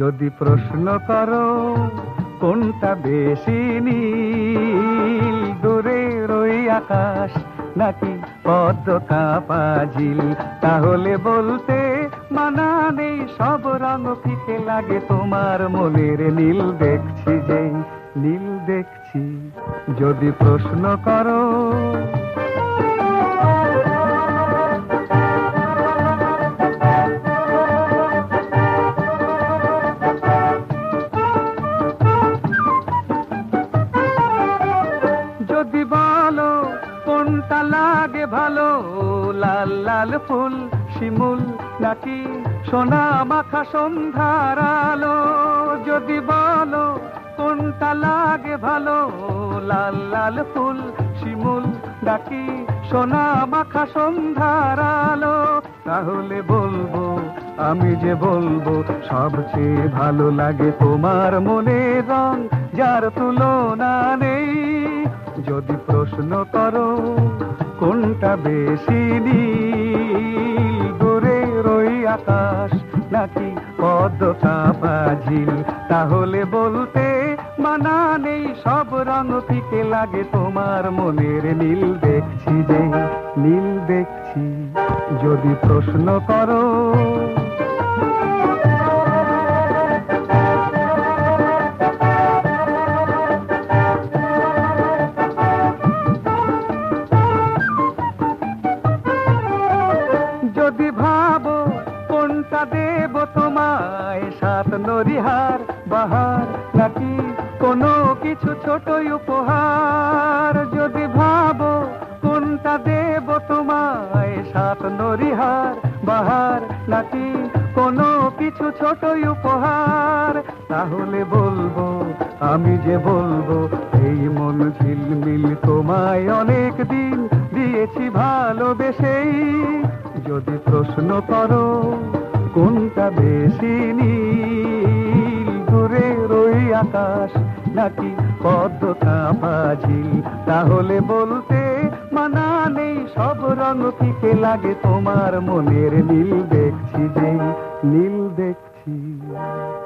যদি প্রশ্ন করো কোনটা বেশি নীল, দূরের ওই আকাশ নাকি পদ্ম কাঁপা ঝিল, তাহলে বলতে মানা নেই সব রং ফিকে লাগে তোমার মনের নীল দেখছি যে নীল দেখছি। যদি প্রশ্ন করো যদি বলো কোনটা লাগে ভালো, লাল লাল ফুল শিমুল নাকি সোনা মাখা সন্ধ্যার আলো, যদি বলো কোনটা লাগে ভালো, লাল লাল ফুল শিমুল নাকি সোনা মাখা সন্ধ্যার আলো, তাহলে বলবো আমি যে বলবো সবচেয়ে ভালো লাগে তোমার মনের রং যার তুলনা নেই। যদি প্রশ্ন করো কোনটা বেশি নীল, দূরের ওই আকাশ নাকি পদ্ম কাঁপা ঝিল, তাহলে বলতে মানা নেই সব রং ফিকে লাগে তোমার মনের নীল দেখছি যে নীল দেখছি। যদি প্রশ্ন করো যদি ভাবো কোনটা দেব তোমায়, সাত নরিহার বাহার নাকি কোনো কিছু ছোট উপহার, যদি ভাবো কোনটা দেব তোমায়, সাত নরিহার বাহার নাকি কোনো কিছু ছোট উপহার, তাহলে বলবো আমি যে বলবো এই মন ঝিলমিল তোমায় অনেক দিন দিয়েছি ভালোবেসেই। যদি প্রশ্ন করো কোনটা বেশি নীল, দূরের ওই আকাশ নাকি পদ্ম কাঁপা ঝিল, তাহলে বলতে মানা নেই সব রং ফিকে লাগে তোমার মনের নীল দেখছি যে নীল দেখছি।